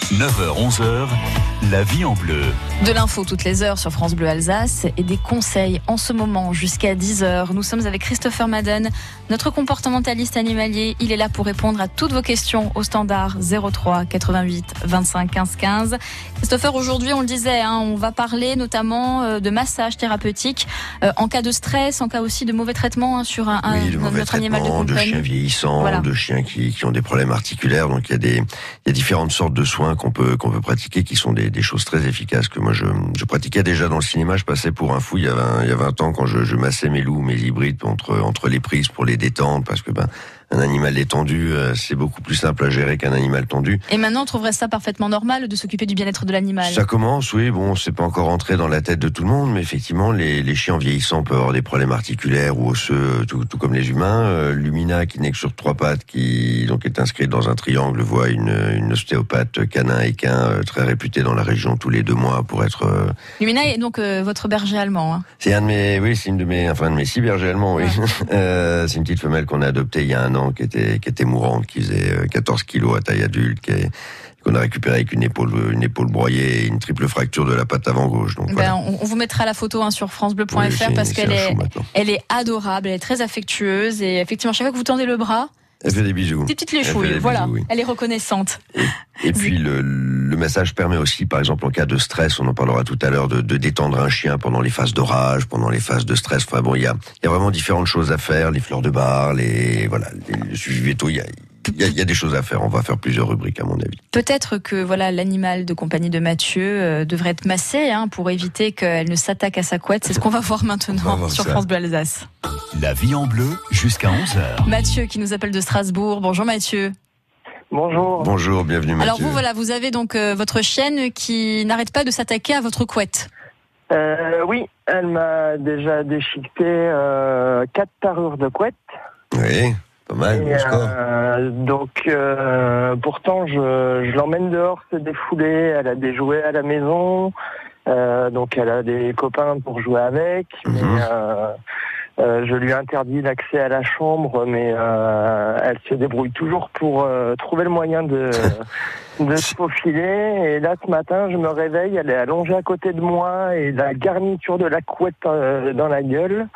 9h-11h, la vie en bleu. De l'info toutes les heures sur France Bleu Alsace et des conseils en ce moment jusqu'à 10h. Nous sommes avec Christopher Madden, notre comportementaliste animalier. Il est là pour répondre à toutes vos questions au standard 03 88 25 15 15. Christopher, aujourd'hui on le disait, on va parler notamment de massage thérapeutique en cas de stress, en cas aussi de mauvais traitement sur notre animal de compagnie. De chiens vieillissants, voilà. De chiens qui ont des problèmes articulaires. Donc il y a différentes sortes de soins qu'on peut pratiquer qui sont des choses très efficaces que moi je pratiquais déjà dans le cinéma. Je passais pour un fou il y a 20 ans quand je massais mes loups, mes hybrides entre les prises pour les détendre parce que un animal détendu, c'est beaucoup plus simple à gérer qu'un animal tendu. Et maintenant, on trouverait ça parfaitement normal de s'occuper du bien-être de l'animal. Ça commence, oui. Bon, c'est pas encore rentré dans la tête de tout le monde, mais effectivement, les chiens vieillissants peuvent avoir des problèmes articulaires ou osseux, tout comme les humains. Lumina, qui n'est que sur 3 pattes, qui donc est inscrite dans un triangle, voit une ostéopathe canin équin très réputée dans la région tous les 2 mois pour être. Lumina est donc votre berger allemand. C'est c'est une de mes 6 bergers allemands, oui. Ouais. C'est une petite femelle qu'on a adoptée il y a un an, qui était mourante, qui faisait 14 kilos à taille adulte, qu'on a récupéré avec une épaule broyée et une triple fracture de la patte avant gauche. Donc, voilà. On vous mettra la photo sur francebleu.fr parce qu'elle est adorable, elle est très affectueuse et effectivement, chaque fois que vous tendez le bras, elle fait des bisous. Des petites léchouilles, voilà. Bisous, oui. Elle est reconnaissante. Et puis le massage permet aussi, par exemple, en cas de stress, on en parlera tout à l'heure, de détendre un chien pendant les phases d'orage, pendant les phases de stress. Enfin bon, il y a vraiment différentes choses à faire, les fleurs de bar, le suivi veto, il y a des choses à faire. On va faire plusieurs rubriques, à mon avis. Peut-être que l'animal de compagnie de Mathieu devrait être massé pour éviter qu'elle ne s'attaque à sa couette. C'est ce qu'on va voir maintenant sur France Bleu Alsace. La vie en bleu jusqu'à 11h. Mathieu qui nous appelle de Strasbourg. Bonjour Mathieu. Bonjour. Bonjour, bienvenue Mathieu. Alors vous avez donc votre chienne qui n'arrête pas de s'attaquer à votre couette. Oui, elle m'a déjà déchiqueté 4 parures de couette. Oui. Pas mal, donc, pourtant, je l'emmène dehors se défouler. Elle a des jouets à la maison, donc elle a des copains pour jouer avec. Mais je lui interdis l'accès à la chambre, mais elle se débrouille toujours pour trouver le moyen de se faufiler. Et là, ce matin, je me réveille, elle est allongée à côté de moi et la garniture de la couette dans la gueule.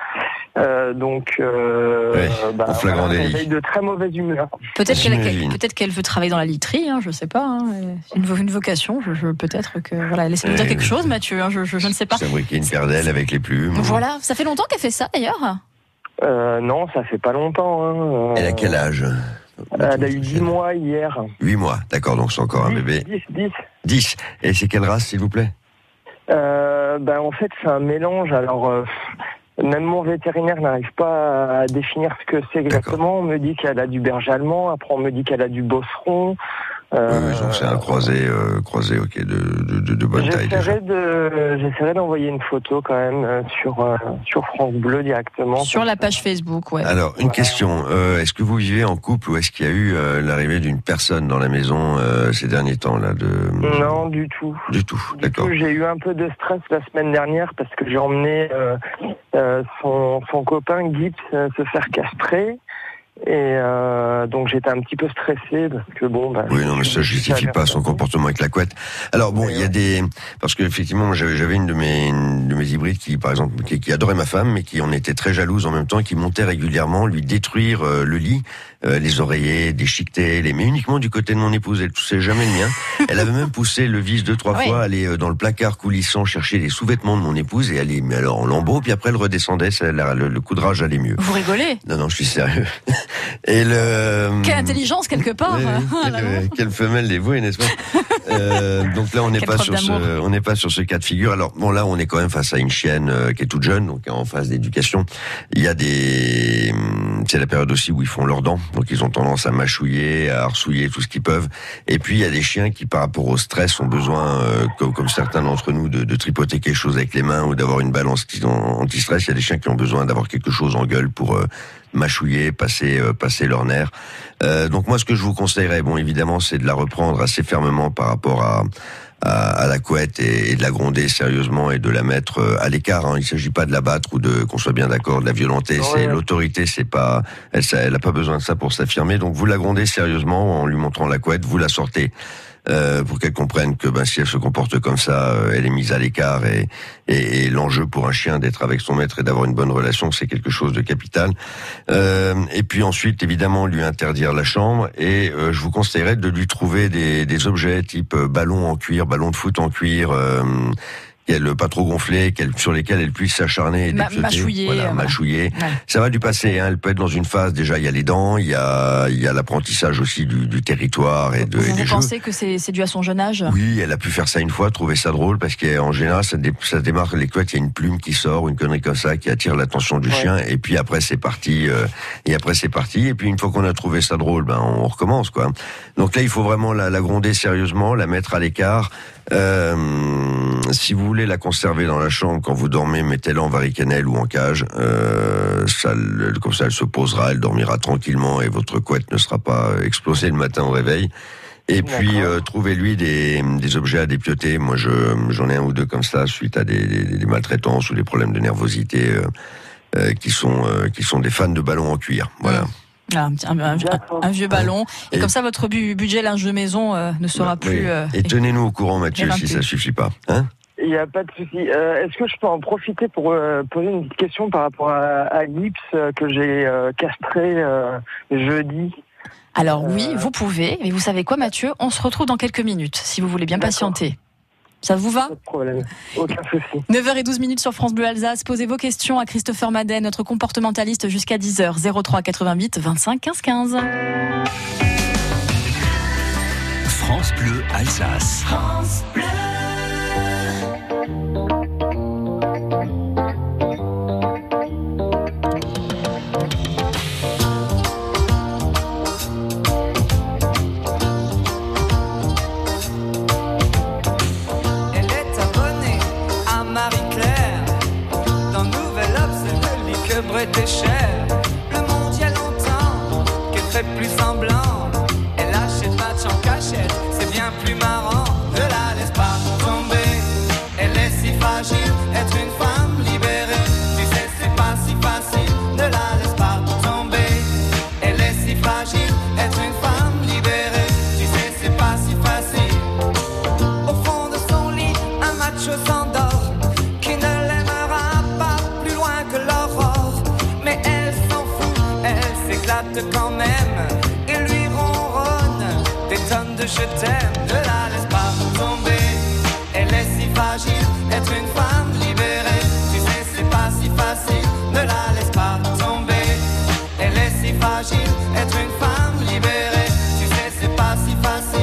En flagrant délit. Elle est de très mauvaise humeur. Peut-être qu'elle veut travailler dans la literie, je sais pas. C'est une vocation. Peut-être que elle essaie de dire quelque chose, Mathieu. Je ne sais pas. Fabriquer une paire d'ailes avec les plumes. Voilà, ça fait longtemps qu'elle fait ça d'ailleurs. Non, ça fait pas longtemps. Elle a quel âge? Elle a eu 10 mois hier. 8 mois, d'accord, donc c'est encore un bébé. 10. Et c'est quelle race, s'il vous plaît? En fait, c'est un mélange. Alors, même mon vétérinaire n'arrive pas à définir ce que c'est exactement. D'accord. On me dit qu'elle a du berger allemand, après on me dit qu'elle a du bosseron. Oui, donc c'est un croisé, ok, de bonne taille déjà. J'essaierai d'envoyer une photo quand même sur France Bleu directement. Sur la page Facebook, ouais. Alors, une question, est-ce que vous vivez en couple ou est-ce qu'il y a eu l'arrivée d'une personne dans la maison ces derniers temps là Non, du tout. Du tout, d'accord. J'ai eu un peu de stress la semaine dernière parce que j'ai emmené son copain Gibbs se faire castrer. Et donc j'étais un petit peu stressé parce que oui, non, mais ça justifie pas son comportement avec la couette. Alors bon, il y a parce que effectivement, j'avais une de mes hybrides qui, par exemple, qui adorait ma femme, mais qui en était très jalouse en même temps, qui montait régulièrement lui détruire le lit, les oreillers, déchiqueter, mais uniquement du côté de mon épouse. Elle touchait jamais le mien. Elle avait même poussé le vis 2-3 fois, aller dans le placard coulissant chercher les sous-vêtements de mon épouse et aller, mais alors en lambeaux, puis après elle redescendait, le coudrage allait mieux. Vous rigolez? Non, je suis sérieux. Et quelle intelligence quelque part. Quelle femelle dévouée, n'est-ce pas? Donc là, on n'est pas sur ce cas de figure. Alors bon, là, on est quand même face à une chienne qui est toute jeune, donc en phase d'éducation. Il y a c'est la période aussi où ils font leurs dents, donc ils ont tendance à mâchouiller, à arsouiller tout ce qu'ils peuvent. Et puis il y a des chiens qui, par rapport au stress, ont besoin, comme certains d'entre nous, de tripoter quelque chose avec les mains ou d'avoir une balance anti-stress. Il y a des chiens qui ont besoin d'avoir quelque chose en gueule pour mâchouiller, passer leurs nerfs. Donc moi, ce que je vous conseillerais, évidemment, c'est de la reprendre assez fermement par rapport à la couette et de la gronder sérieusement et de la mettre à l'écart. Il ne s'agit pas de la battre ou qu'on soit bien d'accord, de la violenter. C'est l'autorité, c'est pas, elle a pas besoin de ça pour s'affirmer. Donc vous la grondez sérieusement en lui montrant la couette, vous la sortez pour qu'elle comprenne que si elle se comporte comme ça, elle est mise à l'écart et l'enjeu pour un chien d'être avec son maître et d'avoir une bonne relation, c'est quelque chose de capital. Et puis ensuite, évidemment, lui interdire la chambre et je vous conseillerais de lui trouver des objets type ballon en cuir, ballon de foot en cuir, pas trop gonflé, sur lesquels elle puisse s'acharner et mâchouiller. Mâchouiller. Ouais. Ça va du passé, hein. Elle peut être dans une phase, déjà, il y a les dents, il y a l'apprentissage aussi du territoire et des jeux. Vous pensez que c'est dû à son jeune âge? Oui, elle a pu faire ça une fois, trouver ça drôle, parce qu'en général, ça démarre les couettes, il y a une plume qui sort, une connerie comme ça, qui attire l'attention du chien, et puis après c'est parti, et puis une fois qu'on a trouvé ça drôle, on recommence, quoi. Donc là, il faut vraiment la gronder sérieusement, la mettre à l'écart. Si vous voulez la conserver dans la chambre quand vous dormez, mettez-la en varicannelle ou en cage. Comme ça, elle se posera, elle dormira tranquillement et votre couette ne sera pas explosée le matin au réveil. Et puis trouvez-lui des objets à dépioter. Moi, j'en ai un ou deux comme ça suite à des maltraitances ou des problèmes de nervosité qui sont des fans de ballons en cuir. Voilà. Un vieux ballon. Et comme ça, votre budget linge de maison ne sera plus... Et tenez-nous au courant, Mathieu, si ça suffit pas. Hein? Il n'y a pas de souci. Est-ce que je peux en profiter pour poser une petite question par rapport à Gips que j'ai castré jeudi? Alors oui, vous pouvez. Mais vous savez quoi, Mathieu? On se retrouve dans quelques minutes, si vous voulez bien patienter. Ça vous va? Pas de problème, aucun souci. 9h12 sur France Bleu Alsace. Posez vos questions à Christopher Madden, notre comportementaliste, jusqu'à 10h. 03 88 25 15 15. France Bleu Alsace. France Bleu. Était cher. Le monde y a longtemps qu'elle fait plus semblant. Elle achète match en cachette, c'est bien plus marrant. Ne la laisse pas tomber, elle est si fragile. Être une femme libérée, tu sais c'est pas si facile. Ne la laisse pas tomber, elle est si fragile. Être une femme libérée, tu sais c'est pas si facile. Au fond de son lit, un macho s'endort qui ne l'aimera pas plus loin que l'aurore. Mais elle s'en fout, elle s'éclate quand même et lui ronronne des tonnes de je t'aime. Ne la laisse pas tomber, elle est si fragile. Être une femme libérée, tu sais c'est pas si facile. Ne la laisse pas tomber, elle est si fragile. Être une femme libérée, tu sais c'est pas si facile.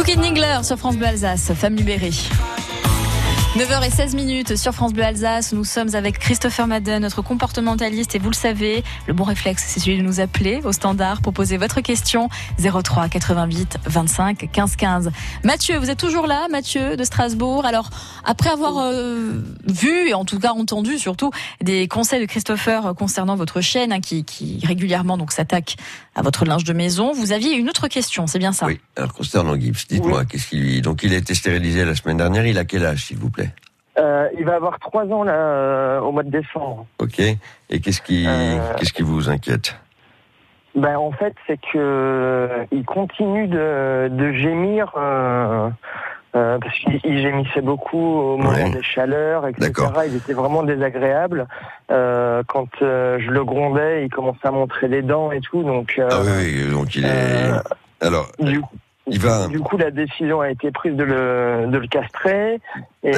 Pete Ningler sur France Bleu Alsace, femme libérée. 9h16 sur France Bleu Alsace. Nous sommes avec Christopher Madden, notre comportementaliste. Et vous le savez, le bon réflexe, c'est celui de nous appeler au standard pour poser votre question. 03 88 25 15 15. Mathieu, vous êtes toujours là, Mathieu de Strasbourg. Alors, après avoir vu, et en tout cas entendu surtout, des conseils de Christopher concernant votre chienne qui régulièrement donc s'attaque à votre linge de maison, vous aviez une autre question, c'est bien ça? Oui, alors concernant Gibbs, dites-moi, donc il a été stérilisé la semaine dernière, il a quel âge, s'il vous plaît? Il va avoir 3 ans là, au mois de décembre. Ok. Et qu'est-ce qui vous inquiète? Ben en fait, c'est que il continue de gémir parce qu'il gémissait beaucoup au moment des chaleurs, etc. D'accord. Il était vraiment désagréable. Quand je le grondais, il commençait à montrer les dents et tout. Donc oui, donc il est. Alors. Du coup, la décision a été prise de le castrer. Et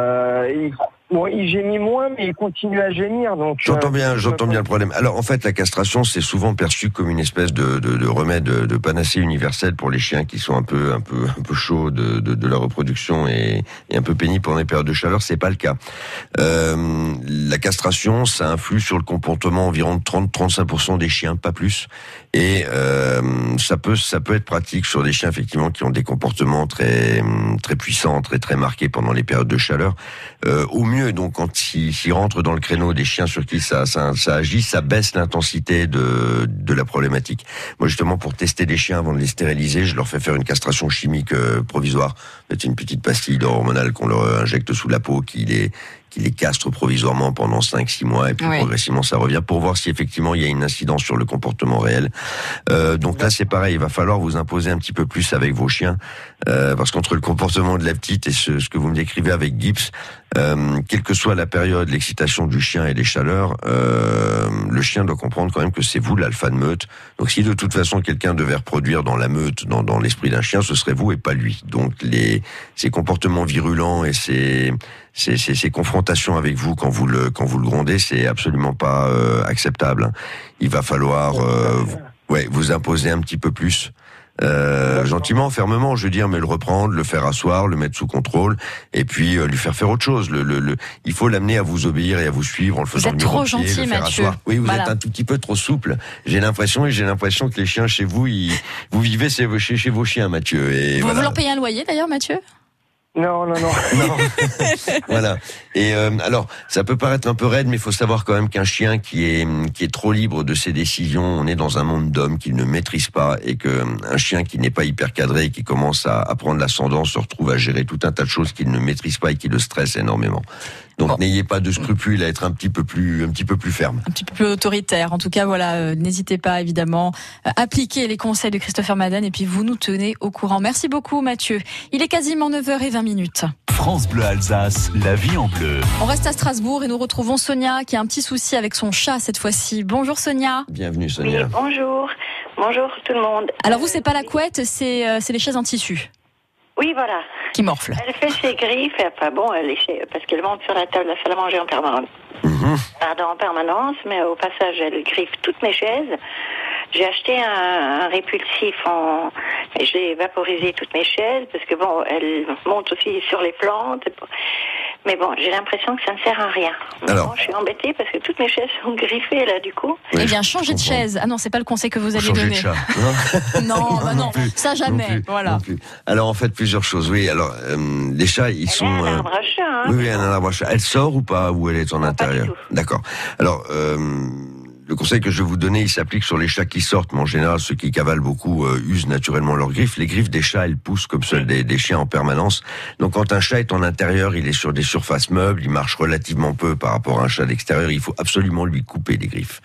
il gémit moins, mais il continue à gémir. Donc j'entends bien le problème. Alors en fait, la castration, c'est souvent perçu comme une espèce de remède, de panacée universelle pour les chiens qui sont un peu chauds de la reproduction et un peu pénibles pendant les périodes de chaleur. C'est pas le cas. La castration, ça influe sur le comportement environ de 30-35% des chiens, pas plus. Et ça peut être pratique sur des chiens effectivement qui ont des comportements très puissants, très marqués pendant les périodes de chaleur. Au mieux, donc, quand s'ils rentrent dans le créneau des chiens sur qui ça agit, ça baisse l'intensité de la problématique. Moi, justement, pour tester des chiens avant de les stériliser, je leur fais faire une castration chimique provisoire. C'est une petite pastille hormonale qu'on leur injecte sous la peau qui les castre provisoirement pendant 5-6 mois et puis progressivement ça revient pour voir si effectivement il y a une incidence sur le comportement réel. Donc là c'est pareil, il va falloir vous imposer un petit peu plus avec vos chiens parce qu'entre le comportement de la petite et ce que vous me décrivez avec Gibbs, quelle que soit la période, l'excitation du chien et les chaleurs, le chien doit comprendre quand même que c'est vous l'alpha de meute. Donc si de toute façon quelqu'un devait reproduire dans la meute, dans l'esprit d'un chien, ce serait vous et pas lui. Donc ces comportements virulents et ces confrontations avec vous quand vous le grondez, c'est absolument pas acceptable. Il va falloir vous imposer un petit peu plus. Gentiment, fermement, je veux dire, mais le reprendre, le faire asseoir, le mettre sous contrôle, et puis lui faire autre chose. Il faut l'amener à vous obéir et à vous suivre en le faisant. Vous êtes trop gentil, Mathieu. Oui, vous êtes un tout petit peu trop souple. J'ai l'impression que les chiens chez vous, vous vivez chez vos chiens, Mathieu. Et vous leur payez un loyer d'ailleurs, Mathieu? Non. Voilà. Et alors, ça peut paraître un peu raide, mais il faut savoir quand même qu'un chien qui est trop libre de ses décisions, on est dans un monde d'hommes qu'il ne maîtrise pas, et qu'un chien qui n'est pas hyper cadré et qui commence à prendre l'ascendant se retrouve à gérer tout un tas de choses qu'il ne maîtrise pas et qui le stressent énormément. Donc n'ayez pas de scrupules à être un petit peu plus ferme. Un petit peu plus autoritaire. En tout cas, voilà, n'hésitez pas évidemment à appliquer les conseils de Christopher Madden et puis vous nous tenez au courant. Merci beaucoup Mathieu. Il est quasiment 9h20. France Bleu Alsace, la vie en bleu. On reste à Strasbourg et nous retrouvons Sonia qui a un petit souci avec son chat cette fois-ci. Bonjour Sonia. Bienvenue Sonia. Oui, bonjour. Bonjour tout le monde. Alors vous, c'est pas la couette, c'est les chaises en tissu. Oui, voilà. Qui morfle. Elle fait ses griffes, parce qu'elle monte sur la table de la salle à manger en permanence. En permanence, mais au passage, elle griffe toutes mes chaises. J'ai acheté un répulsif et j'ai vaporisé toutes mes chaises, parce que elle monte aussi sur les plantes. Mais bon, j'ai l'impression que ça ne sert à rien. Alors, je suis embêtée parce que toutes mes chaises sont griffées, là, du coup. Oui, bien, changez de chaise. Ah non, c'est pas le conseil que vous allez donner. De chat. Non, non, ça jamais. Non plus, voilà. Non plus. Alors, en fait, plusieurs choses. Oui, alors, les chats, ils sont... Elle a un arbre à chat, hein. Oui, elle a un arbre à chat. Elle sort ou pas, ou elle est en intérieur? D'accord. Alors, le conseil que je vais vous donner, il s'applique sur les chats qui sortent, mais en général, ceux qui cavalent beaucoup usent naturellement leurs griffes. Les griffes des chats, elles poussent comme celles des chiens en permanence. Donc, quand un chat est en intérieur, il est sur des surfaces meubles, il marche relativement peu par rapport à un chat d'extérieur. Il faut absolument lui couper les griffes.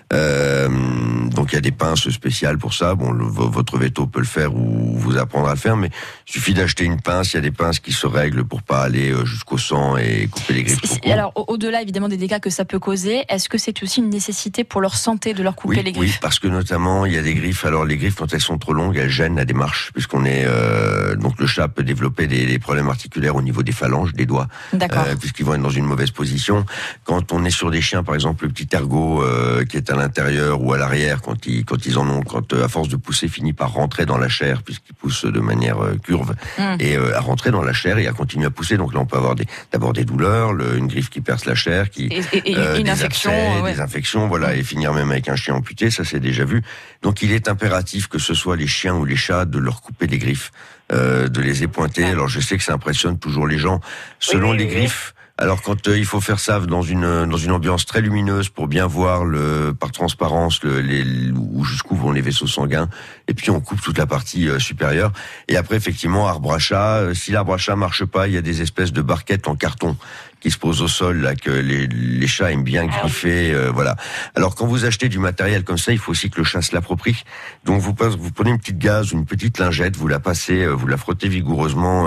Donc, il y a des pinces spéciales pour ça. Bon, votre véto peut le faire ou vous apprendre à le faire, mais il suffit d'acheter une pince. Il y a des pinces qui se règlent pour pas aller jusqu'au sang et couper les griffes. Alors, au-delà évidemment des dégâts que ça peut causer, est-ce que c'est aussi une nécessité pour leur santé de leur couper les griffes. Oui, parce que notamment, il y a des griffes. Alors, les griffes, quand elles sont trop longues, elles gênent la démarche, puisqu'on est... donc, le chat peut développer des problèmes articulaires au niveau des phalanges, des doigts, puisqu'ils vont être dans une mauvaise position. Quand on est sur des chiens, par exemple, le petit ergot qui est à l'intérieur ou à l'arrière, quand ils en ont, à force de pousser, finit par rentrer dans la chair, puisqu'ils poussent de manière curve, et à rentrer dans la chair et à continuer à pousser. Donc là, on peut avoir d'abord des douleurs, une griffe qui perce la chair, une infection, des infections, voilà, et finir même avec un chien amputé, ça c'est déjà vu. Donc il est impératif que ce soit les chiens ou les chats de leur couper les griffes, de les épointer. Alors je sais que ça impressionne toujours les gens. Selon les griffes, alors quand il faut faire ça dans une ambiance très lumineuse pour bien voir par transparence où jusqu'où vont les vaisseaux sanguins, et puis on coupe toute la partie supérieure. Et après effectivement arbre à chat, si l'arbre à chat marche pas, il y a des espèces de barquettes en carton qui se posent au sol là que les chats aiment bien griffer, voilà. Alors quand vous achetez du matériel comme ça, il faut aussi que le chat se l'approprie. Donc vous prenez une petite gaze, une petite lingette, vous la passez, vous la frottez vigoureusement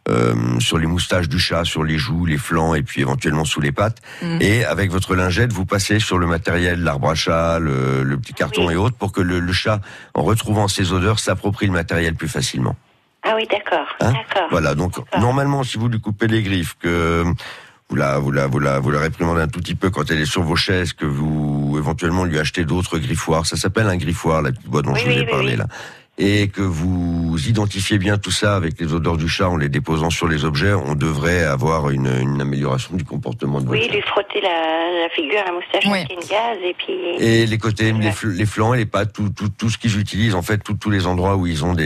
sur les moustaches du chat, sur les joues, les flancs et puis éventuellement sous les pattes. Et avec votre lingette, vous passez sur le matériel, l'arbre à chat, le petit carton et autres, pour que le chat, en retrouvant ses odeurs, s'approprie le matériel plus facilement. Ah oui, d'accord. D'accord. Voilà, donc normalement, si vous lui coupez les griffes, que vous la réprimandez un tout petit peu quand elle est sur vos chaises, que vous éventuellement lui achetez d'autres griffoirs, ça s'appelle un griffoir, la petite boîte dont je vous ai parlé là. Et que vous identifiez bien tout ça avec les odeurs du chat en les déposant sur les objets, on devrait avoir une amélioration du comportement de votre chat. Oui, lui frotter la figure, la moustache avec une gaze et puis... Et les côtés, les flancs et les pattes, tout ce qu'ils utilisent, en fait, tous les endroits où ils ont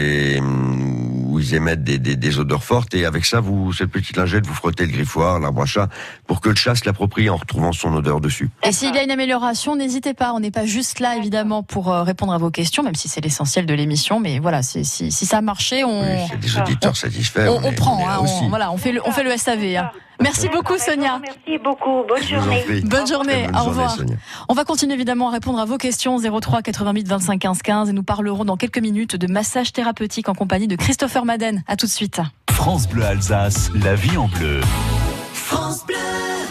où ils émettent des odeurs fortes, et avec ça, cette petite lingette, vous frottez le griffoir, l'arbre à chat, pour que le chat se l'approprie en retrouvant son odeur dessus. Et s'il y a une amélioration, n'hésitez pas, on n'est pas juste là, évidemment, pour répondre à vos questions, même si c'est l'essentiel de l'émission, mais voilà, si ça a marché, c'est des auditeurs satisfaits. On prend, on fait le SAV. Hein. Merci beaucoup, Sonia. Merci beaucoup. Bonne journée. Bonne journée. Au revoir. Sonia. On va continuer évidemment à répondre à vos questions 03 88 25 15 15 et nous parlerons dans quelques minutes de massage thérapeutique en compagnie de Christopher Madden. À tout de suite. France Bleu Alsace, la vie en bleu. France Bleu.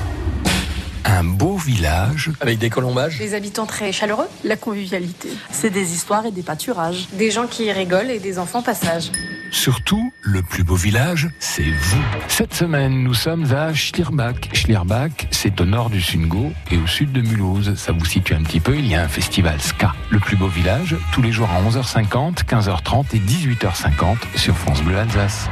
Un beau village avec des colombages. Des habitants très chaleureux. La convivialité. C'est des histoires et des pâturages. Des gens qui rigolent et des enfants passage. Surtout, le plus beau village, c'est vous. Cette semaine, nous sommes à Schlierbach. Schlierbach, c'est au nord du Sungo et au sud de Mulhouse. Ça vous situe un petit peu, il y a un festival ska. Le plus beau village, tous les jours à 11h50, 15h30 et 18h50 sur France Bleu Alsace.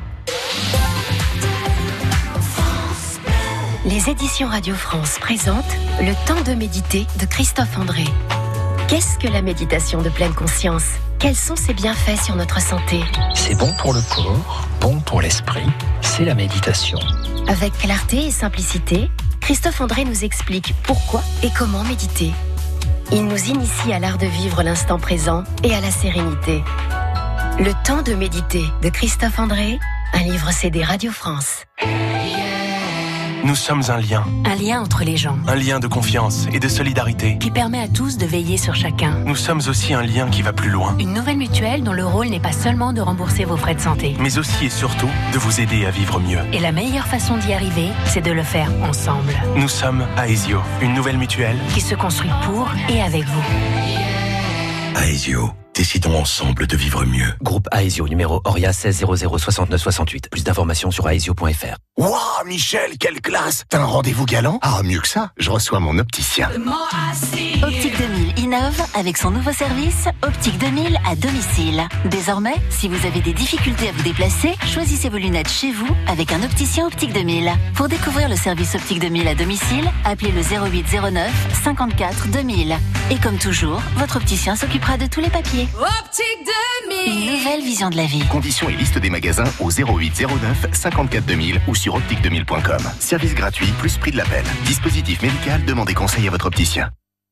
Les éditions Radio France présentent Le temps de méditer de Christophe André. Qu'est-ce que la méditation de pleine conscience ? Quels sont ses bienfaits sur notre santé ? C'est bon pour le corps, bon pour l'esprit, c'est la méditation. Avec clarté et simplicité, Christophe André nous explique pourquoi et comment méditer. Il nous initie à l'art de vivre l'instant présent et à la sérénité. Le temps de méditer de Christophe André, un livre CD Radio France. Nous sommes un lien. Un lien entre les gens. Un lien de confiance et de solidarité. Qui permet à tous de veiller sur chacun. Nous sommes aussi un lien qui va plus loin. Une nouvelle mutuelle dont le rôle n'est pas seulement de rembourser vos frais de santé. Mais aussi et surtout de vous aider à vivre mieux. Et la meilleure façon d'y arriver, c'est de le faire ensemble. Nous sommes Aesio, une nouvelle mutuelle qui se construit pour et avec vous. Aesio. Décidons ensemble de vivre mieux. Groupe Aesio, numéro Oria 16 00 69 68. Plus d'informations sur aesio.fr. Waouh, Michel, quelle classe! T'as un rendez-vous galant? Ah, mieux que ça, je reçois mon opticien. Optique 2000 innove avec son nouveau service Optique 2000 à domicile. Désormais, si vous avez des difficultés à vous déplacer, choisissez vos lunettes chez vous avec un opticien Optique 2000. Pour découvrir le service Optique 2000 à domicile, appelez le 08 09 54 2000. Et comme toujours, votre opticien s'occupera de tous les papiers. Optique 2000. Une nouvelle vision de la vie. Conditions et liste des magasins au 08 09 54 2000 ou sur optique2000.com. Service gratuit plus prix de l'appel. Dispositif médical, demandez conseil à votre opticien.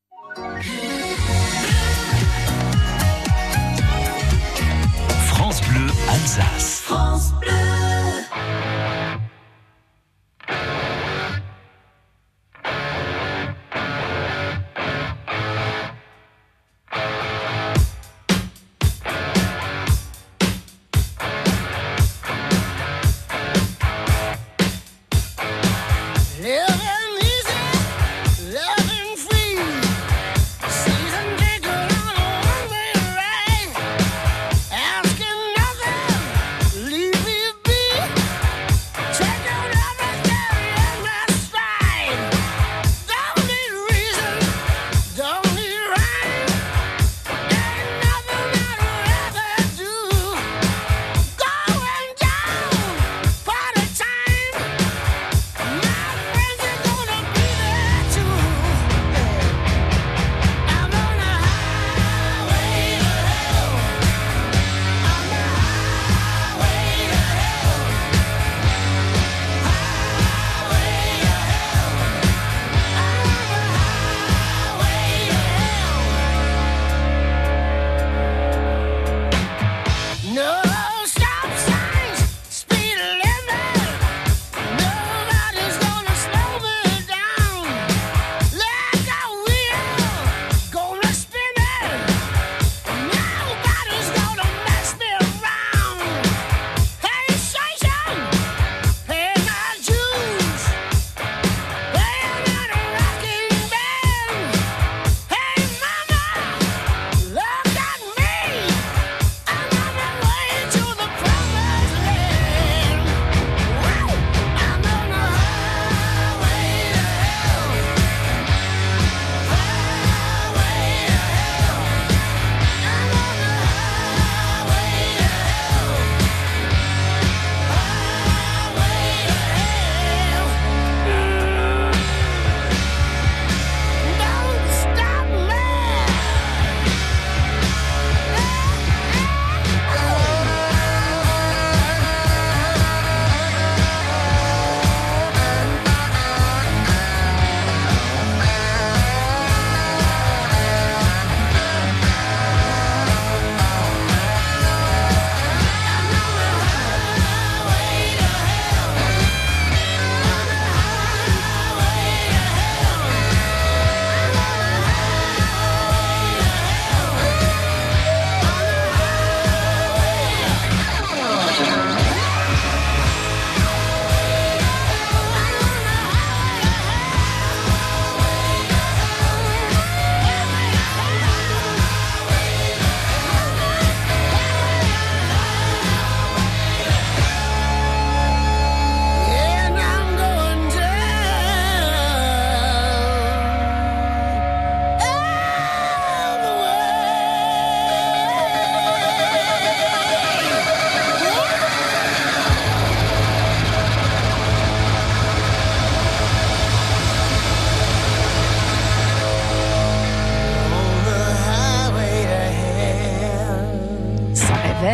France Bleu Alsace. France Bleu. Living easy, living free.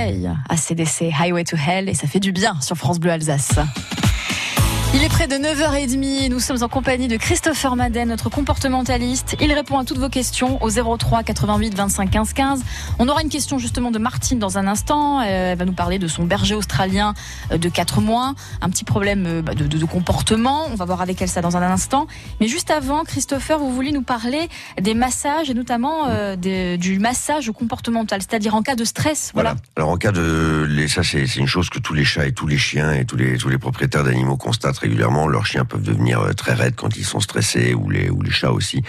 Coldplay, AC/DC, Highway to Hell, et ça fait du bien sur France Bleu Alsace. Il est près de 9h30, nous sommes en compagnie de Christopher Madden, notre comportementaliste. Il répond à toutes vos questions au 03 88 25 15 15. On aura une question justement de Martine dans un instant. Elle va nous parler de son berger australien de 4 mois. Un petit problème de comportement. On va voir avec elle ça dans un instant. Mais juste avant, Christopher, vous vouliez nous parler des massages et notamment du massage comportemental, c'est-à-dire en cas de stress. Voilà. Alors en cas ça c'est une chose que tous les chats et tous les chiens et tous les propriétaires d'animaux constatent régulièrement. Leurs chiens peuvent devenir très raides quand ils sont stressés, ou les chats aussi.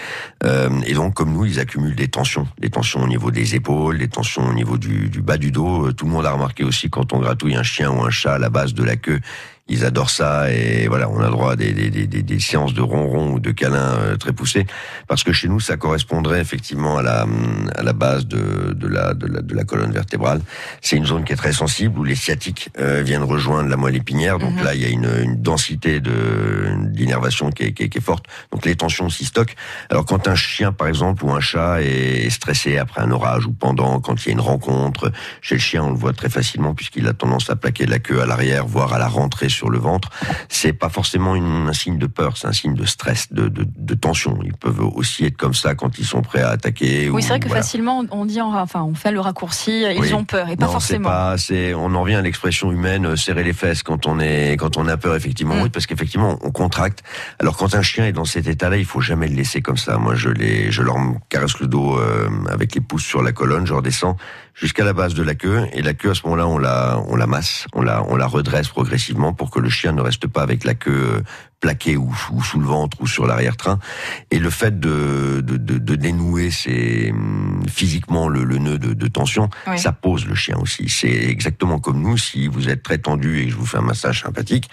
Et donc, comme nous, ils accumulent des tensions au niveau des épaules, des tensions au niveau du bas du dos. Tout le monde a remarqué aussi quand on gratouille un chien ou un chat à la base de la queue. Ils adorent ça, et voilà, on a droit à des séances de ronron ou de câlins très poussées, parce que chez nous, ça correspondrait effectivement à la base de la colonne vertébrale. C'est une zone qui est très sensible, où les sciatiques viennent rejoindre la moelle épinière. Donc là, il y a une densité d'innervation qui est forte. Donc les tensions s'y stockent. Alors quand un chien, par exemple, ou un chat est stressé après un orage ou pendant, quand il y a une rencontre, chez le chien, on le voit très facilement puisqu'il a tendance à plaquer la queue à l'arrière, voire à la rentrée sur le ventre. C'est pas forcément un signe de peur, c'est un signe de stress, de tension. Ils peuvent aussi être comme ça quand ils sont prêts à attaquer. Oui, c'est vrai que facilement on dit, on fait le raccourci, ils ont peur, et pas forcément. On en revient à l'expression humaine, serrer les fesses quand on a peur, effectivement. Oui, parce qu'effectivement on contracte. Alors quand un chien est dans cet état-là, il faut jamais le laisser comme ça. Moi, je leur caresse le dos avec les pouces sur la colonne, je redescends jusqu'à la base de la queue, et la queue à ce moment-là on la masse, on la redresse progressivement pour que le chien ne reste pas avec la queue plaquée ou sous le ventre ou sur l'arrière-train. Et le fait de dénouer physiquement le nœud de tension, ça pose le chien aussi. C'est exactement comme nous, si vous êtes très tendu et que je vous fais un massage sympathique,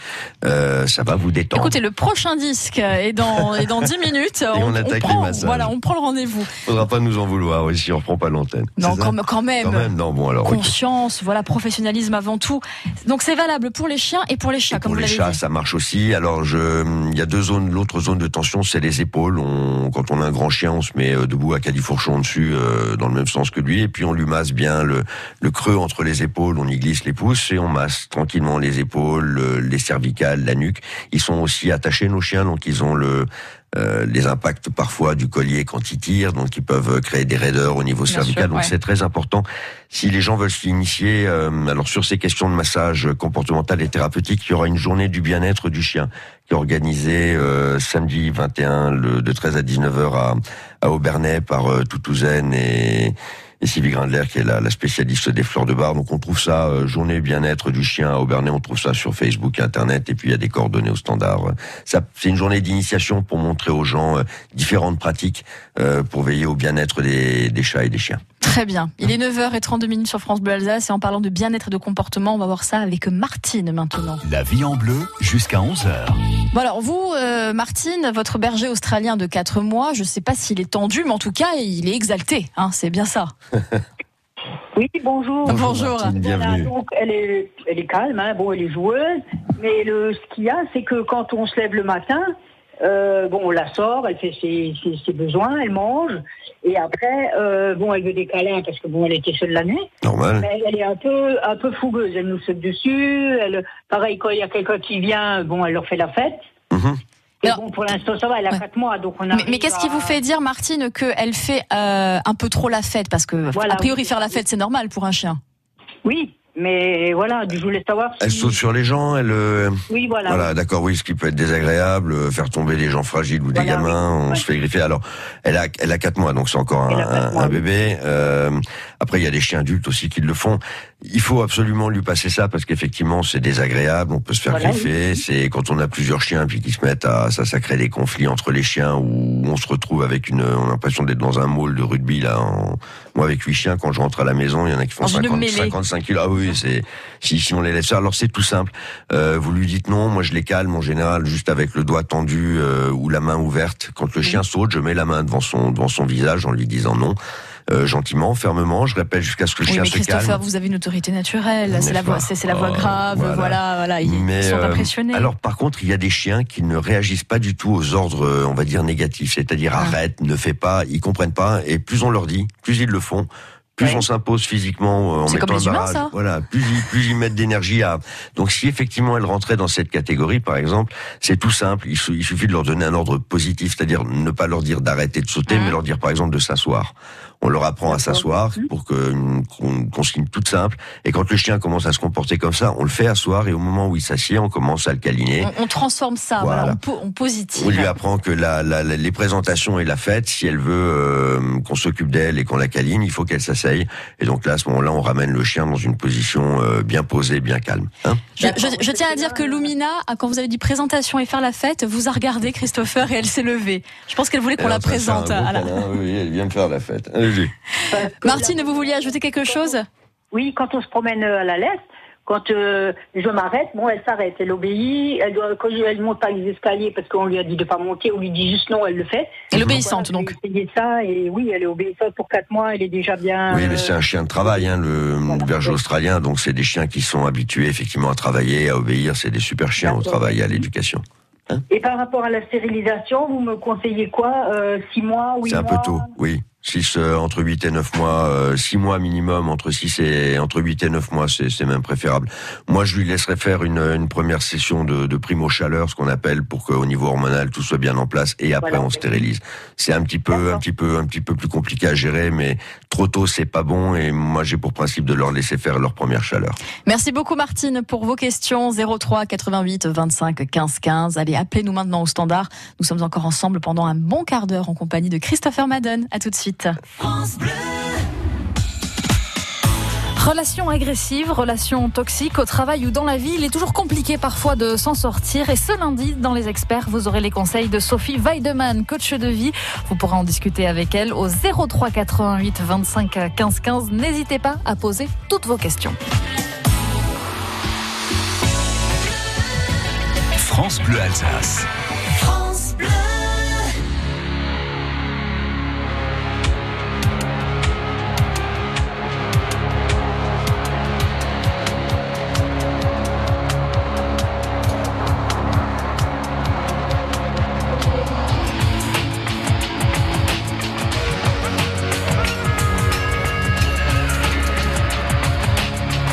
ça va vous détendre. Écoutez, le prochain disque est dans 10 minutes. Et on attaque les massages. Voilà, on prend le rendez-vous. Faudra pas nous en vouloir si on reprend pas l'antenne. Non, quand même. Non, bon alors. Conscience, voilà, professionnalisme avant tout. Donc c'est valable pour les chiens et pour les chats, comme vous l'avez dit. Pour les chats, ça marche aussi. Alors il y a deux zones. L'autre zone de tension, c'est les épaules. Quand on a un grand chien, on se met debout à califourchon dessus, dans le même sens que lui, et puis on lui masse bien le creux entre les épaules. On y glisse les pouces et on masse tranquillement les épaules, les cervicales, la nuque. Ils sont aussi attachés, nos chiens, donc ils ont les impacts parfois du collier quand ils tirent, donc ils peuvent créer des raideurs au niveau cervical. Donc c'est très important. Si les gens veulent s'y initier, alors sur ces questions de massage comportemental et thérapeutique, il y aura une journée du bien-être du chien qui est organisée samedi 21 de 13 à 19h à Aubernais par Toutouzen et Sylvie Grindler, qui est la spécialiste des fleurs de bar. Donc on trouve ça, journée bien-être du chien à Aubernais, on trouve ça sur Facebook et Internet, et puis il y a des coordonnées au standard. C'est une journée d'initiation pour montrer aux gens différentes pratiques pour veiller au bien-être des chats et des chiens. Très bien. Il est 9h32 sur France Bleu Alsace, et en parlant de bien-être et de comportement, on va voir ça avec Martine maintenant. La vie en bleu jusqu'à 11h. Bon alors vous, Martine, votre berger australien de 4 mois, je ne sais pas s'il est tendu, mais en tout cas, il est exalté. Hein, c'est bien ça. Oui, bonjour. Bonjour. Martine, bienvenue. Voilà, donc elle est calme, hein, bon, elle est joueuse, mais ce qu'il y a, c'est que quand on se lève le matin, on la sort, elle fait ses besoins, elle mange, et après, elle veut des câlins parce que elle était seule la nuit. Normal. Mais elle est un peu fougueuse, elle nous saute dessus. Pareil, quand il y a quelqu'un qui vient, elle leur fait la fête. Mm-hmm. Et alors, pour l'instant, ça va, elle a 4 mois, donc on a. Mais qu'est-ce qui vous fait dire, Martine, qu'elle fait un peu trop la fête? Parce que, a priori, faire la fête, c'est normal pour un chien. Oui. Mais voilà, je voulais savoir si... Elle saute sur les gens, Oui, voilà. Voilà, d'accord, oui, ce qui peut être désagréable, faire tomber des gens fragiles ou des gamins, on se fait griffer. Alors, elle a 4 mois, donc c'est encore un bébé. Après, il y a des chiens adultes aussi qui le font. Il faut absolument lui passer ça, parce qu'effectivement, c'est désagréable, on peut se faire griffer. Oui. C'est quand on a plusieurs chiens, puis qui se mettent ça crée des conflits entre les chiens, où on se retrouve avec on a l'impression d'être dans un môle de rugby, là. Moi, avec 8 chiens, quand je rentre à la maison, il y en a qui font 55 kilos. Ah oui, si on les laisse faire. Alors c'est tout simple. Vous lui dites non, moi je les calme en général juste avec le doigt tendu ou la main ouverte. Quand le chien saute, je mets la main devant son visage en lui disant non. Gentiment, fermement, je répète jusqu'à ce que le chien se calme. Mais Christopher, vous avez une autorité naturelle, c'est la voix grave, voilà, ils sont impressionnés. Alors par contre, il y a des chiens qui ne réagissent pas du tout aux ordres, on va dire négatifs, c'est-à-dire arrête, ne fais pas, ils comprennent pas, et plus on leur dit, plus ils le font, Plus on s'impose physiquement en mettant un barrage, ça. voilà, plus ils mettent d'énergie à. Donc si effectivement elles rentraient dans cette catégorie, par exemple, c'est tout simple. Il suffit de leur donner un ordre positif, c'est-à-dire ne pas leur dire d'arrêter de sauter, mais leur dire par exemple de s'asseoir. On leur apprend à s'asseoir pour une consigne toute simple. Et quand le chien commence à se comporter comme ça, on le fait asseoir et au moment où il s'assied, on commence à le câliner. On transforme ça, on positive. On lui apprend que les présentations et la fête, si elle veut qu'on s'occupe d'elle et qu'on la câline, il faut qu'elle s'asseye. Et donc là, à ce moment-là, on ramène le chien dans une position bien posée, bien calme. Je tiens à dire que Lumina, quand vous avez dit présentation et faire la fête, vous a regardé Christopher et elle s'est levée. Je pense qu'elle voulait qu'on la présente. Oui, elle vient de faire la fête. Martine, vous vouliez ajouter quelque chose ? Oui, quand on se promène à la laisse, quand je m'arrête, elle s'arrête, elle obéit, quand elle monte pas les escaliers parce qu'on lui a dit de pas monter, on lui dit juste non, elle le fait. Elle est obéissante donc. J'ai ça et oui, elle est obéissante pour 4 mois, elle est déjà bien. Oui, mais c'est un chien de travail, le berger australien, donc c'est des chiens qui sont habitués effectivement à travailler, à obéir, c'est des super chiens au travail et à l'éducation. Et par rapport à la stérilisation, vous me conseillez quoi 6 mois, 8 mois ? C'est un peu tôt, oui. 6, entre 8 et 9 mois, 6 mois minimum, entre 8 et 9 mois, c'est même préférable. Moi, je lui laisserais faire une première session de primo-chaleur, ce qu'on appelle, pour qu'au niveau hormonal, tout soit bien en place, et après, on stérilise. C'est un petit peu plus compliqué à gérer, mais trop tôt, c'est pas bon, et moi, j'ai pour principe de leur laisser faire leur première chaleur. Merci beaucoup, Martine, pour vos questions. 03 88 25 15 15. Allez, appelez-nous maintenant au standard. Nous sommes encore ensemble pendant un bon quart d'heure en compagnie de Christopher Madden. À tout de suite. France Bleu. Relations agressives, relations toxiques au travail ou dans la vie, il est toujours compliqué parfois de s'en sortir. Et ce lundi, dans Les Experts, vous aurez les conseils de Sophie Weidemann, coach de vie. Vous pourrez en discuter avec elle au 03 88 25 15 15. N'hésitez pas à poser toutes vos questions. France Bleu Alsace. France Bleu.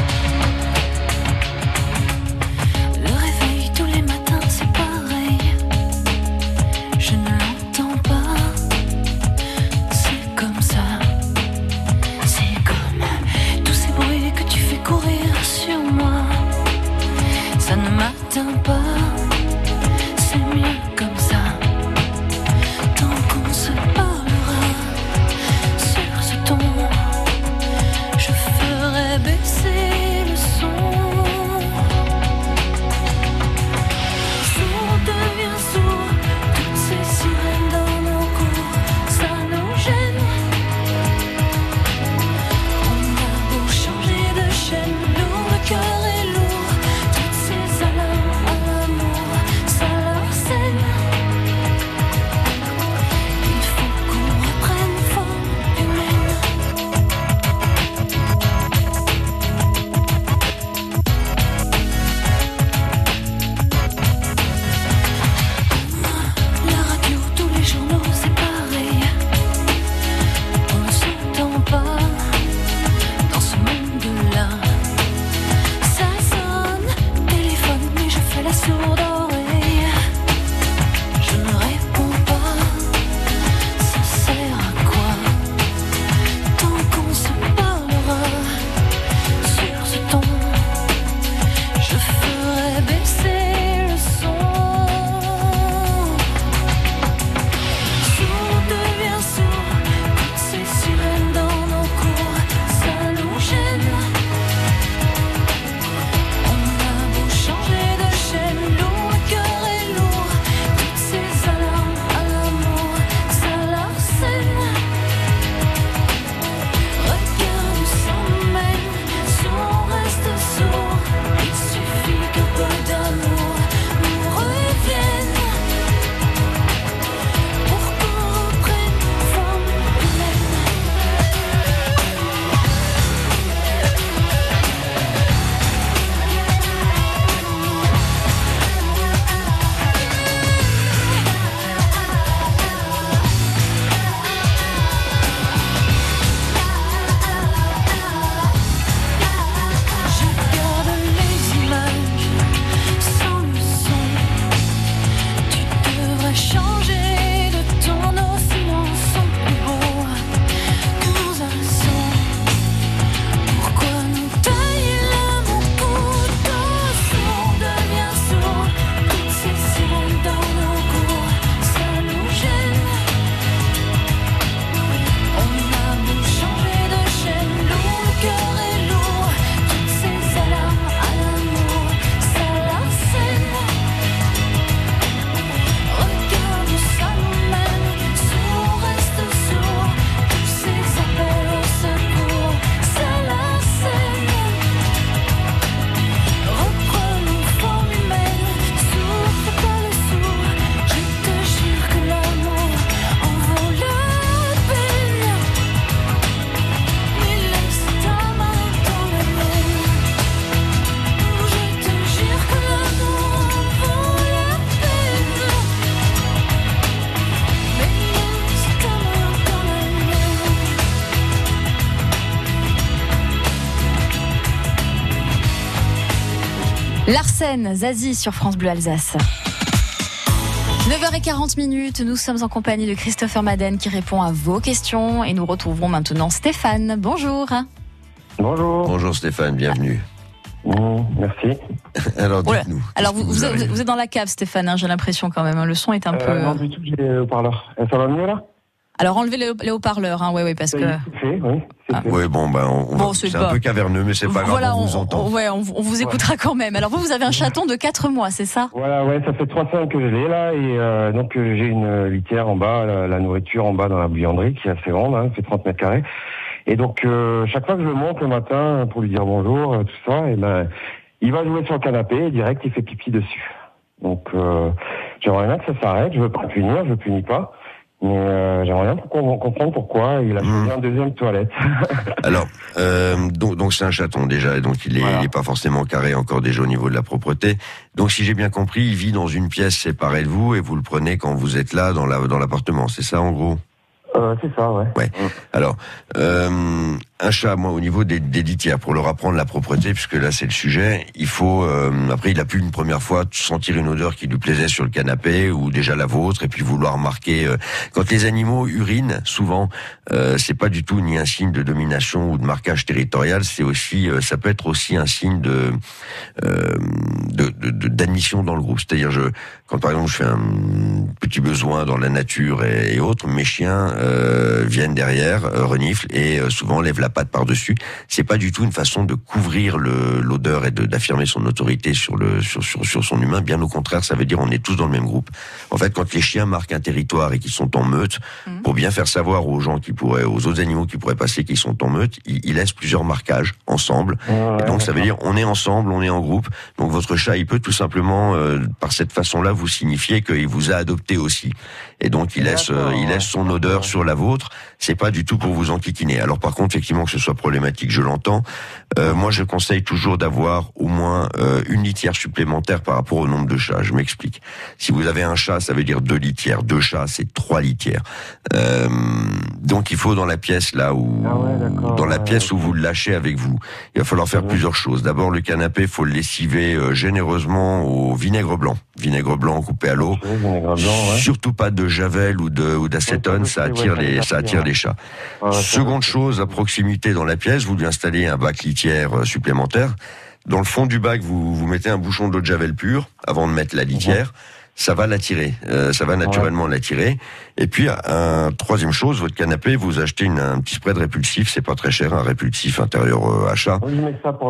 Le réveil tous les matins, c'est pareil. Larsen, Zazie sur France Bleu Alsace. 9h40, nous sommes en compagnie de Christopher Madden qui répond à vos questions et nous retrouvons maintenant Stéphane. Bonjour. Bonjour. Bonjour Stéphane, bienvenue. Merci. Alors dites-nous. Alors vous êtes dans la cave Stéphane, hein, j'ai l'impression quand même, hein, le son est un peu... Non du tout, j'ai les haut-parleurs. Ça va mieux là ? Alors enlevez les haut-parleurs, hein, ouais, parce que... Oui, bon, c'est un peu caverneux, mais c'est pas grave, voilà, on vous entend. On vous écoutera quand même. Alors vous avez un chaton de 4 mois, c'est ça ? Voilà, ça fait 3 semaines que je l'ai là, et donc j'ai une litière en bas, la nourriture en bas dans la buanderie, qui est assez grande, hein, fait 30 mètres carrés. Et donc chaque fois que je le monte le matin pour lui dire bonjour, tout ça, et il va jouer sur le canapé et direct il fait pipi dessus. Donc j'aimerais bien que ça s'arrête, je veux pas le punir, je punis pas. Mais j'aimerais bien comprendre pourquoi il a choisi un deuxième toilette. Alors, donc c'est un chaton déjà, et donc il est pas forcément carré encore déjà au niveau de la propreté. Donc si j'ai bien compris, il vit dans une pièce séparée de vous et vous le prenez quand vous êtes là dans l'appartement, c'est ça en gros ? C'est ça, ouais. Alors, un chat, moi, au niveau des litières, pour leur apprendre la propreté, puisque là c'est le sujet, il faut, après il a pu une première fois sentir une odeur qui lui plaisait sur le canapé, ou déjà la vôtre, et puis vouloir marquer, quand les animaux urinent, souvent, c'est pas du tout ni un signe de domination ou de marquage territorial, c'est aussi, ça peut être aussi un signe d'admission dans le groupe. C'est-à-dire, quand par exemple je fais un petit besoin dans la nature et autres, mes chiens viennent derrière, reniflent et souvent lèvent la patte par-dessus. C'est pas du tout une façon de couvrir l'odeur et d'affirmer son autorité sur son humain. Bien au contraire, ça veut dire on est tous dans le même groupe. En fait, quand les chiens marquent un territoire et qu'ils sont en meute, pour bien faire savoir aux autres animaux qui pourraient passer qu'ils sont en meute, ils laissent plusieurs marquages ensemble. Et donc ça veut dire on est ensemble, on est en groupe. Donc votre chat, il peut tout simplement par cette façon-là vous signifier qu'il vous a adopté aussi. Et donc il laisse son odeur sur la vôtre. C'est pas du tout pour vous enquiquiner. Alors par contre, effectivement, que ce soit problématique, je l'entends. Moi, je conseille toujours d'avoir au moins une litière supplémentaire par rapport au nombre de chats. Je m'explique. Si vous avez un chat, ça veut dire 2 litières. 2 chats, c'est 3 litières. Donc il faut dans la pièce là où pièce où vous le lâchez avec vous, il va falloir faire plusieurs choses. D'abord, le canapé, faut le lessiver généreusement au vinaigre blanc coupé à l'eau. Surtout pas de javel ou d'acétone, ça attire les chats. Seconde chose, à proximité dans la pièce, vous lui installez un bac litière supplémentaire. Dans le fond du bac, vous mettez un bouchon d'eau de javel pure avant de mettre la litière. Ça va l'attirer, ça va naturellement l'attirer. Et puis, troisième chose, votre canapé, vous achetez un petit spray de répulsif, c'est pas très cher, un répulsif intérieur à chat. Oui, je mets ça pour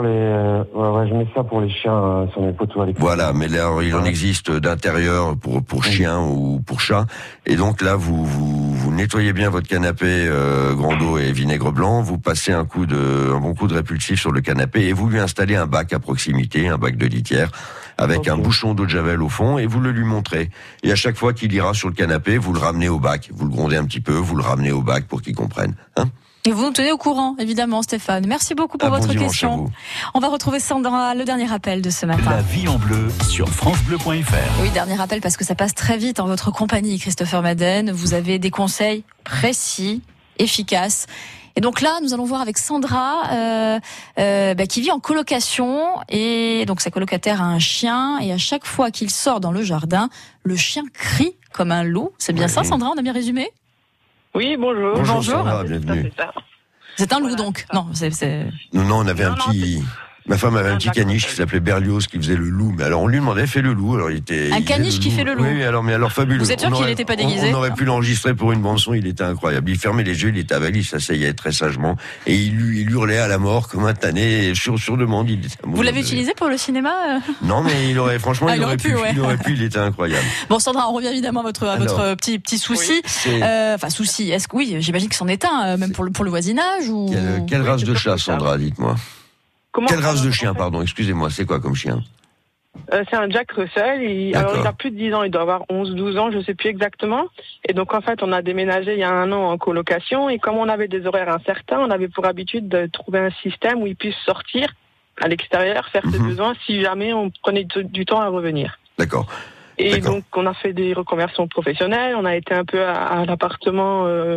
les chiens sur mes poteaux à l'école. Voilà, mais là, il en existe d'intérieur pour chiens ou pour chats. Et donc là, vous nettoyez bien votre canapé grand eau et vinaigre blanc, vous passez un bon coup de répulsif sur le canapé et vous lui installez un bac à proximité, un bac de litière, avec un bouchon d'eau de javel au fond, et vous le lui montrez. Et à chaque fois qu'il ira sur le canapé, vous le ramenez au bac. Vous le grondez un petit peu, vous le ramenez au bac pour qu'il comprenne. Et vous nous tenez au courant, évidemment, Stéphane. Merci beaucoup pour votre question. On va retrouver Sandra, le dernier appel de ce matin. La vie en bleu sur francebleu.fr. Oui, dernier appel parce que ça passe très vite en votre compagnie, Christopher Madden. Vous avez des conseils précis, efficaces. Et donc là, nous allons voir avec Sandra, qui vit en colocation, et donc sa colocataire a un chien, et à chaque fois qu'il sort dans le jardin, le chien crie comme un loup. C'est bien ça, Sandra? On a bien résumé? Oui, bonjour. Bonjour. Sandra, bienvenue. C'est un loup donc? Non, Non, on avait un petit... Ma femme avait un petit caniche qui s'appelait Berlioz qui faisait le loup. Mais alors on lui demandait, fais le loup. Alors il était. Un caniche qui fait le loup. Oui, alors fabuleux. Vous êtes sûr qu'il n'était pas déguisé? On aurait pu l'enregistrer pour une bande son. Il était incroyable. Il fermait les yeux, il était aveugle, il s'asseyait très sagement et il hurlait à la mort comme un tanné sur demande. Vous l'avez utilisé pour le cinéma? Non, mais il aurait pu. Il était incroyable. Bon, Sandra, on revient évidemment à votre petit souci. Souci. Est-ce que j'imagine que c'en est un, même pour le voisinage ou. Quelle race de chat, Sandra? Dites-moi. Quelle race de chien, pardon, excusez-moi, c'est quoi comme chien? C'est un Jack Russell, il a plus de 10 ans, il doit avoir 11-12 ans, je sais plus exactement. Et donc en fait, on a déménagé il y a 1 an en colocation, et comme on avait des horaires incertains, on avait pour habitude de trouver un système où il puisse sortir à l'extérieur, faire ses besoins, si jamais on prenait du temps à revenir. D'accord. Et donc on a fait des reconversions professionnelles, on a été un peu à l'appartement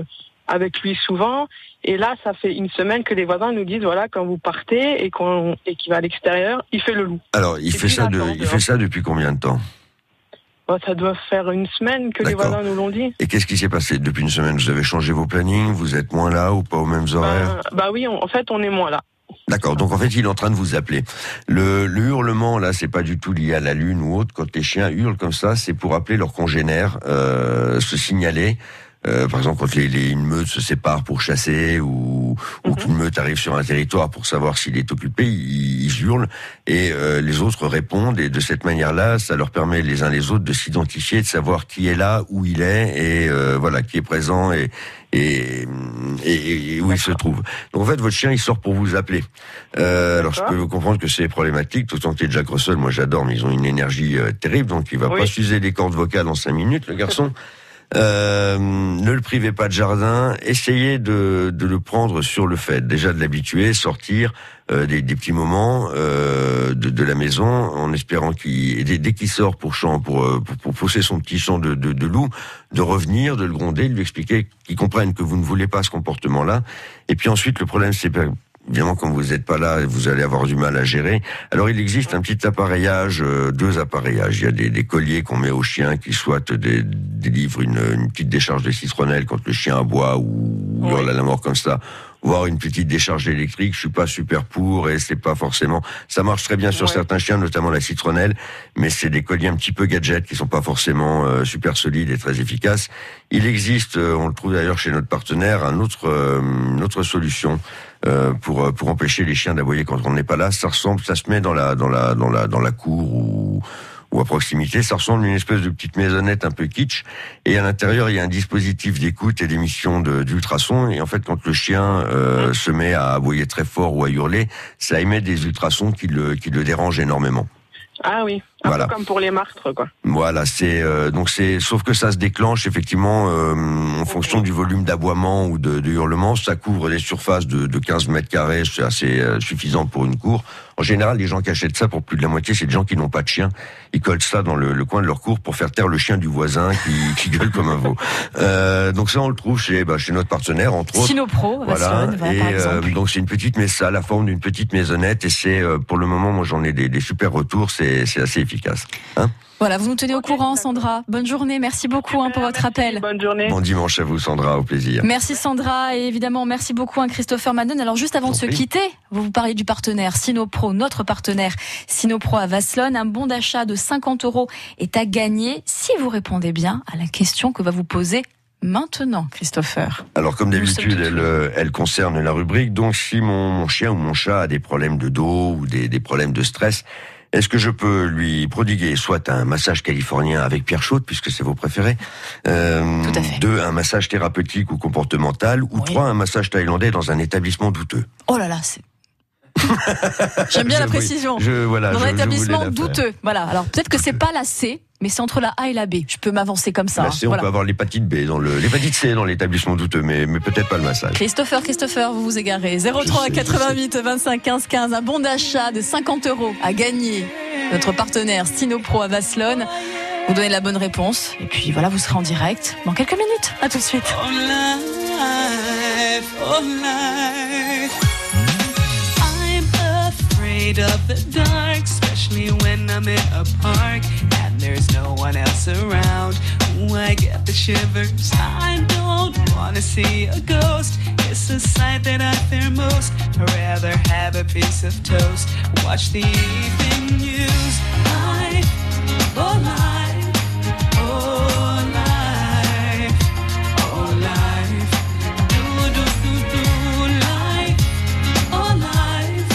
avec lui souvent. Et là, ça fait une semaine que les voisins nous disent, voilà, quand vous partez et qu'il va à l'extérieur, il fait le loup. Alors, il fait ça depuis combien de temps? Ça doit faire une semaine que les voisins nous l'ont dit. Et qu'est-ce qui s'est passé depuis une semaine? Vous avez changé vos plannings? Vous êtes moins là ou pas aux mêmes horaires? Oui, en fait, on est moins là. D'accord, donc en fait, il est en train de vous appeler. Le hurlement, là, c'est pas du tout lié à la lune ou autre. Quand les chiens hurlent comme ça, c'est pour appeler leurs congénères, se signaler. Par exemple, quand une meute se sépare pour chasser ou qu'une meute arrive sur un territoire pour savoir s'il est occupé, ils hurlent et les autres répondent. Et de cette manière-là, ça leur permet les uns les autres de s'identifier, de savoir qui est là, où il est et voilà, qui est présent et où il se trouve. Donc en fait, votre chien, il sort pour vous appeler. Alors je peux comprendre que c'est problématique, d'autant que Jack Russell, moi j'adore, mais ils ont une énergie terrible, donc il va pas s'user les cordes vocales en 5 minutes, le garçon. Ne le privez pas de jardin, essayez de le prendre sur le fait, déjà de l'habituer, sortir des petits moments de la maison, en espérant dès qu'il sort pour pousser son petit chant de loup, de revenir, de le gronder, de lui expliquer qu'il comprenne que vous ne voulez pas ce comportement-là. Et puis ensuite, le problème, c'est évidemment, quand vous n'êtes pas là, vous allez avoir du mal à gérer. Alors, il existe un petit appareillage, 2 appareillages. Il y a des colliers qu'on met au chien qui soit délivrent une petite décharge de citronnelle quand le chien aboie ou hurle à la mort comme ça. Voire une petite décharge électrique, je suis pas super pour et c'est pas forcément, ça marche très bien sur certains chiens, notamment la citronnelle, mais c'est des colliers un petit peu gadgets qui sont pas forcément super solides et très efficaces. Il existe, on le trouve d'ailleurs chez notre partenaire, une autre solution pour empêcher les chiens d'aboyer quand on n'est pas là. Ça se met dans la cour ou à proximité, ça ressemble à une espèce de petite maisonnette un peu kitsch, et à l'intérieur il y a un dispositif d'écoute et d'émission d'ultrasons, et en fait quand le chien se met à aboyer très fort ou à hurler, ça émet des ultrasons qui le dérangent énormément. Ah oui, un peu comme pour les martres, quoi. Voilà, sauf que ça se déclenche effectivement en fonction du volume d'aboiement ou de hurlement. Ça couvre des surfaces de 15 mètres carrés, c'est assez suffisant pour une cour. En général, les gens qui achètent ça pour plus de la moitié, c'est des gens qui n'ont pas de chien. Ils collent ça dans le coin de leur cour pour faire taire le chien du voisin qui gueule comme un veau. Donc ça, on le trouve chez notre partenaire, entre autres. Sinopro, voilà. Par exemple. Donc c'est une petite ça a la forme d'une petite maisonnette et c'est pour le moment, moi j'en ai des super retours, c'est assez efficace. Hein? Voilà, vous nous tenez au courant, Sandra. Bonne journée, merci beaucoup pour votre appel. Bonne journée. Bon dimanche à vous, Sandra, au plaisir. Merci Sandra, et évidemment merci beaucoup Christopher Madden. Alors juste avant de se quitter, vous parliez du partenaire Sinopro, notre partenaire Sinopro à Vasselonne. Un bon d'achat de 50 € est à gagner si vous répondez bien à la question que va vous poser maintenant, Christopher. Alors comme d'habitude, elle concerne la rubrique. Donc si mon chien ou mon chat a des problèmes de dos ou des problèmes de stress, est-ce que je peux lui prodiguer soit un massage californien avec pierre chaude, puisque c'est vos préférés, Tout à fait. 2, un massage thérapeutique ou comportemental, ou 3, un massage thaïlandais dans un établissement douteux? Oh là là, c'est... J'aime bien la précision. Dans un établissement douteux. Voilà. Alors peut-être que c'est pas la C, mais c'est entre la A et la B. Je peux m'avancer comme ça. La C, on peut avoir l'hépatite B l'hépatite C dans l'établissement douteux, mais peut-être pas le massage. Christopher, vous vous égarez. 03 88 25 15 15. Un bon d'achat de 50 € à gagner. Notre partenaire Sinopro à Vasselonne. Vous donnez la bonne réponse. Et puis voilà, vous serez en direct dans quelques minutes. À tout de suite. Of the dark, especially when I'm in a park and there's no one else around. Ooh, I get the shivers. I don't wanna see a ghost. It's a sight that I fear most. I'd rather have a piece of toast. Watch the evening news. Life, oh life, oh life, oh life. Do do do do life, oh life.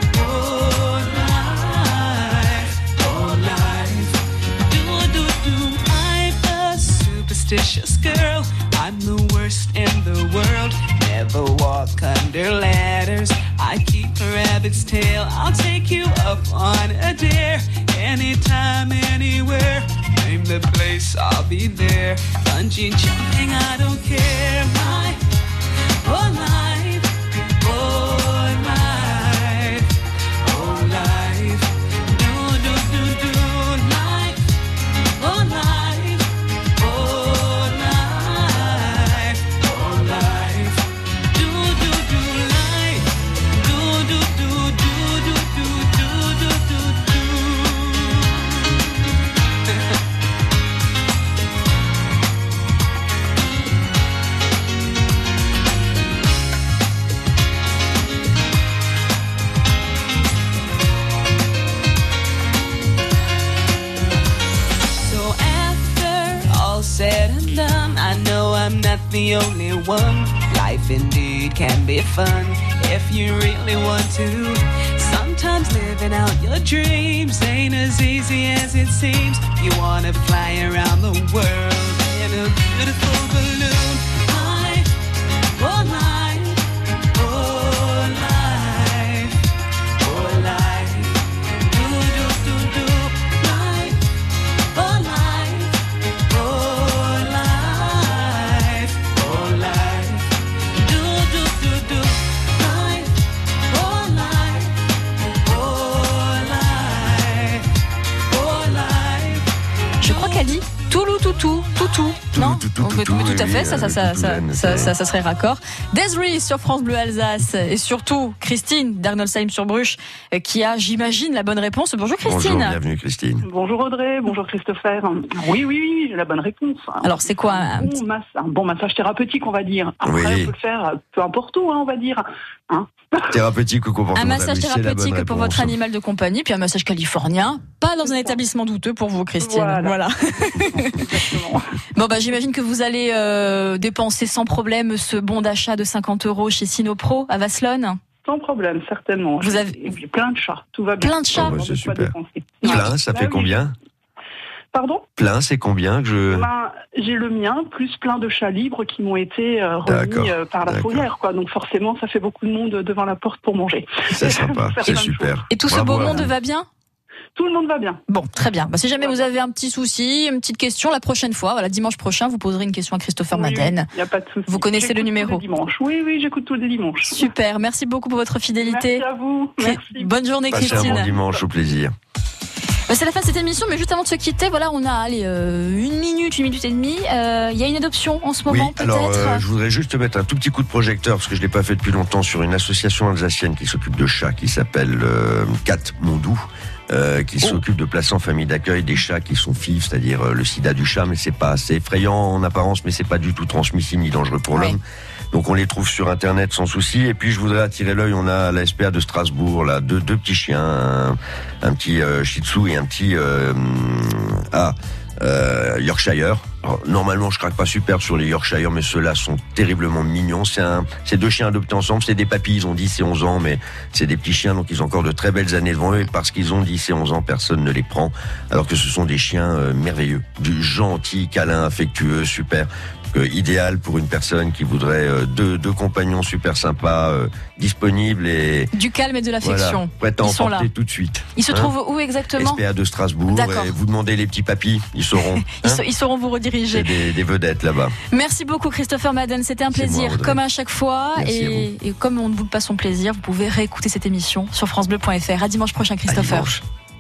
Superstitious girl, I'm the worst in the world. Never walk under ladders. I keep a rabbit's tail. I'll take you up on a dare. Anytime, anywhere. Name the place, I'll be there. Bungee jumping, I don't care. My whole life, oh life, oh life. Do do do do life, oh life. Oh life, the only one. Life indeed can be fun if you really want to. Sometimes living out your dreams ain't as easy as it seems. You wanna fly around the world in a beautiful balloon. Life, oh life, oh life, oh life. Do do do do. Life, oh life, oh life, oh life. Do do do do. Life, oh life, oh life, oh life. Je crois qu'elle dit Toulou toutou, toutou. Non, tout à fait, ça serait raccord. Desiree sur France Bleu Alsace et surtout Christine d'Arnoldsheim-sur-Bruche qui a, j'imagine, la bonne réponse. Bonjour Christine. Bonjour, bienvenue Christine. Bonjour Audrey, bonjour Christopher. Oui, j'ai la bonne réponse. Alors c'est quoi un bon massage thérapeutique, on va dire. Après, on peut le faire peu importe où, on va dire. Thérapeutique ou comportemental. Un massage thérapeutique pour votre animal de compagnie, puis un massage californien. Pas dans un établissement douteux pour vous, Christine. Voilà. Bon, j'imagine que vous allez dépenser sans problème ce bon d'achat de 50 € chez Sinopro à Vasselonne. Sans problème, certainement. Vous avez plein de chats, tout va bien. Plein de chats. C'est super. Plein, ça fait combien? Pardon? Plein, c'est combien que je... J'ai le mien, plus plein de chats libres qui m'ont été remis par la fourrière, quoi. Donc forcément, ça fait beaucoup de monde devant la porte pour manger. C'est sympa, c'est super. Et tout ce beau monde va bien? Tout le monde va bien. Bon, très bien. Si jamais vous avez un petit souci, une petite question, la prochaine fois, dimanche prochain, vous poserez une question à Christopher Madden. Il n'y a pas de souci. Vous connaissez le numéro. Oui, j'écoute tous les dimanches. Super, merci beaucoup pour votre fidélité. Merci à vous. Merci. Bonne journée, Passez Christine. un bon dimanche, au plaisir. C'est la fin de cette émission, mais juste avant de se quitter, on a une minute et demie. Il y a une adoption en ce moment, peut-être. Alors, je voudrais juste mettre un tout petit coup de projecteur, parce que je ne l'ai pas fait depuis longtemps, sur une association alsacienne qui s'occupe de chats, qui s'appelle Cat Mondou. Qui s'occupe de placer en famille d'accueil des chats qui sont FIV, c'est-à-dire le sida du chat, mais c'est effrayant en apparence, mais c'est pas du tout transmissible ni dangereux pour l'homme. Donc on les trouve sur internet sans souci. Et puis je voudrais attirer l'œil, on a la SPA de Strasbourg, là, deux petits chiens, un petit Shih Tzu et un petit Yorkshire. Alors, normalement, je craque pas super sur les Yorkshire, mais ceux-là sont terriblement mignons. C'est deux chiens adoptés ensemble, c'est des papis, ils ont 10 et 11 ans, mais c'est des petits chiens, donc ils ont encore de très belles années devant eux, et parce qu'ils ont 10 et 11 ans, personne ne les prend, alors que ce sont des chiens merveilleux, du gentil, câlin, affectueux, super. Idéal pour une personne qui voudrait deux compagnons super sympas, disponibles et... Du calme et de l'affection. Prêts à emporter tout de suite. Ils se trouvent où exactement? SPA de Strasbourg. Et vous demandez les petits papis, ils sauront. Ils sauront vous rediriger. C'est des vedettes là-bas. Merci beaucoup Christopher Madden, c'était un plaisir comme à chaque fois. Et comme on ne boude pas son plaisir, vous pouvez réécouter cette émission sur francebleu.fr. À dimanche prochain Christopher.